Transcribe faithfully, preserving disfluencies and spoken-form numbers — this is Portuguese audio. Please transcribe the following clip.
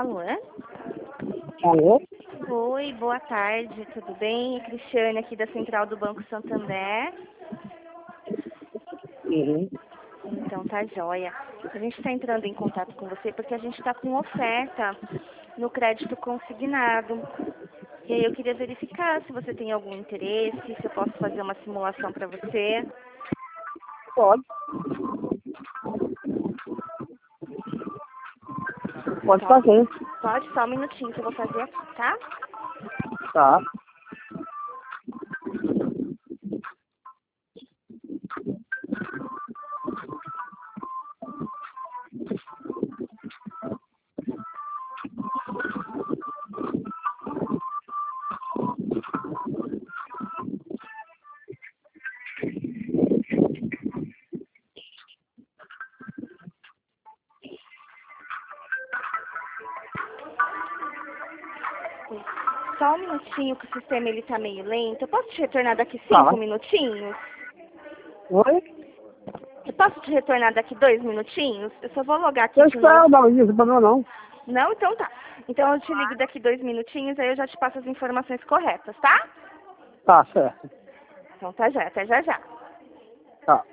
Alô? Alô? Oi, boa tarde, tudo bem? É Cristiane aqui da Central do Banco Santander. Uhum. Então tá jóia. A gente está entrando em contato com você porque a gente está com oferta no crédito consignado. E aí eu queria verificar se você tem algum interesse, se eu posso fazer uma simulação para você. Pode. Pode Só, fazer. pode, só um minutinho que eu vou fazer aqui, tá? Tá. Só um minutinho que o sistema ele tá meio lento. Eu posso te retornar daqui Tá. cinco minutinhos? Oi? Eu posso te retornar daqui dois minutinhos? Eu só vou logar aqui Eu de novo. espero, não, não tem problema não. Não? Então tá. Então eu te ligo daqui dois minutinhos, aí eu já te passo as informações corretas, tá? Tá, certo. Então tá já, até já já. Tá.